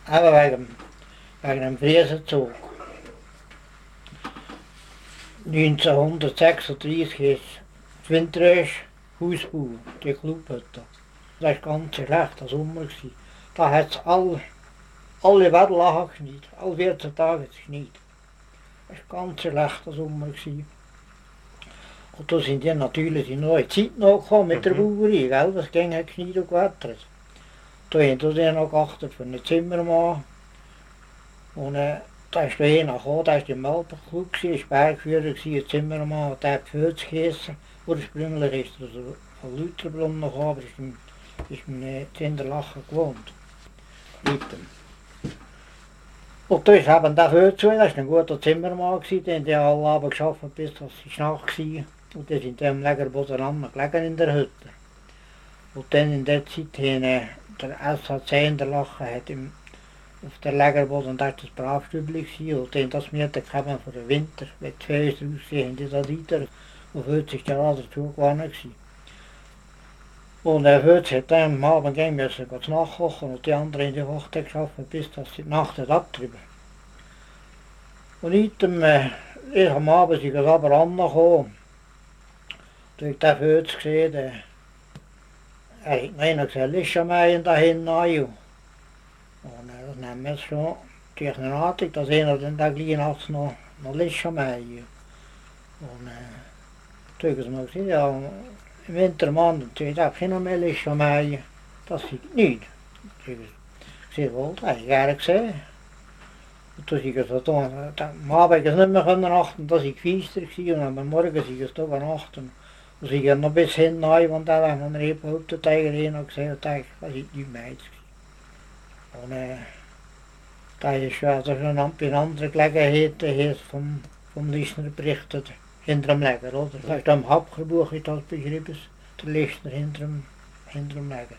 Aber wegen dem Friesenzug. 1936 ist das Winterösch Hausbau, die Clubhütte. Das war ganz schlechter Sommer. Da hat es alle Wetter geschneit, alle 14 Tage hat es geschneit. Das war ganz schlechter Sommer. Und da sind die natürlich in neue Zeit noch gekommen mit der Bauerei, gell? Das ging halt geschneit und gewettert. Da haben sie noch geachtet für einen Zimmermann. Und da ist einer gekommen, der war im Alpenclub, war Bergführer, ein Zimmermann, und der hat Pfölz geheissen. Ursprünglich ist er von Lutherbrunn gekommen, aber ist in Interlaken gewohnt. Mit dem. Und da ist eben der Pfölz, das war ein guter Zimmermann, den haben alle Abend gearbeitet, bis es Nacht war. Und die sind am Lagerboden gelegen in der Hütte. Und dann in der Zeit haben der SHC Interlaken hat auf der Lagerboden, und das war das Bravstübli, und die haben das Miete gegeben für den Winter. Wenn die Ferien rausgehen, haben die das weiter. Und Fötz war der Lader zugewandt. Und der Fötz hat dann am Abend gehen müssen nachkochen, und die anderen in die Nacht gearbeitet, bis sie die Nacht abtrieben. Und ich am Abend sind sie aber angekommen. Da habe ich den Fötz gesehen, er hat einer gesehen, Lischameier da hinten an. Und das nehmen wir schon technokratisch, dass einer dann da gleich nachts noch Lischameier. Und da habe ich mal gesehen, ja, im Wintermann, da habe ich noch mehr Lischameier. Das sieht nichts. Da habe ich gesehen, wohl, das habe ich gerne gesehen. Und da habe ich so da, am Abend konnte ich nicht mehr achten, da war ich feister und am Morgen habe ich da übernachten. Und ich habe noch bis hinten rein, und da habe ich einen Rebhauptenteiger gesehen, und dachte, das ist nicht mehr. Und da ist also schon bei anderen Gelegenheiten vom Lischner berichtet, hinter dem Lager, oder? Das ist im Hapkerbuch das beschrieben, der Lischner hinter dem Lager.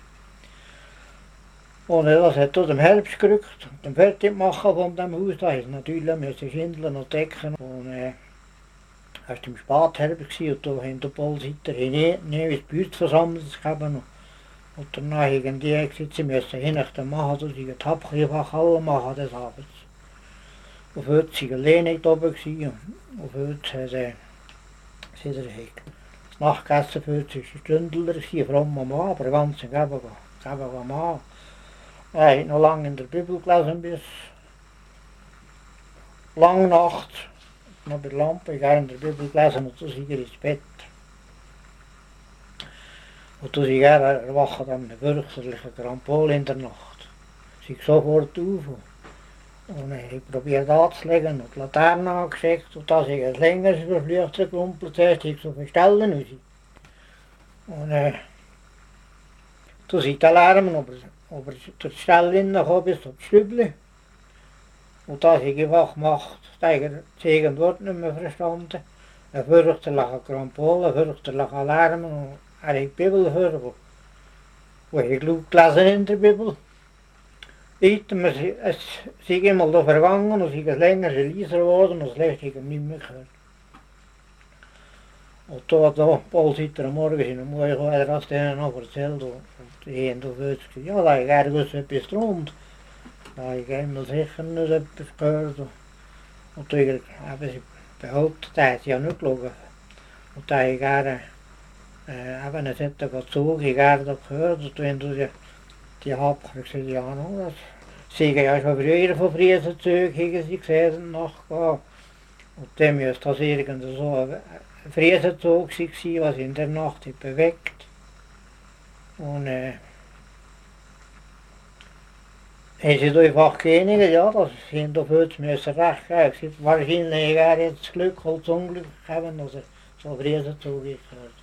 Und das hat dort im Herbst gerückt, dem Fertigmachen von dem Haus, da ist natürlich müssen Schindeln und Decken. Und das war im Spätherbst, und da haben die Polseiter nie das Büt versammelt gegeben. Und danach haben die gesagt, sie müssen hinten machen, dass sie die Tapfach alle machen des Abends. Und heute war alleine oben, und heute sind sie das Nachtgessen für uns war ein Stündler, fromm am Mann, aber ganz ein Geber Mann. Er hat noch lange in der Bibel gelesen, bis lange Nacht, noch bei der Lampe, ich habe in der Bibel gelesen, und dann sind wir ins Bett. Und dann sind wir erwacht an einem fürchterlichen Krampol in der Nacht. Ich bin sofort auf und ich habe probiert anzulegen und die Laterne angesteckt, und da ich ein längeres Flugzeug gerumpelt habe, ich so verstellen raus. Und dann sind die Lärmen aber durch die Stelle hingekommen bis auf die Stübli. Und das habe ich einfach gemacht, das habe ich irgendwas nicht mehr verstanden. Ein fürchterlicher Krampol, ein fürchterlicher Lärm, und er hat die Bibel gehört, wo ich gelesen in der Bibel. Es ist immer da vergangen, und es ist länger leiser geworden, und das letzte habe ich nicht mehr gehört. Und da Polseiter am Morgen sind am Morgen gekommen, er hat denen noch erzählt, und die haben gesagt, ja, da habe ich etwas drum. Da habe ich einmal sicher nicht etwas gehört. Und da haben sie behauptet, er hat ja nicht gelogen. Und da habe ich gerne einen solchen Zug gehört, und dann haben die Hapker gesagt, ja, no, das sie ja schon früher von Friesenzügen haben sie gesehen nachgehen. Und dann müsste das irgend so ein Friesenzug sein, was in der Nacht bewegt. Und haben sie da einfach geeinigt, ja, das sind da Fötz müssen recht geben. Wahrscheinlich wäre jetzt das Glück oder das Unglück gehabt, dass er so einen Friesenzug gehört.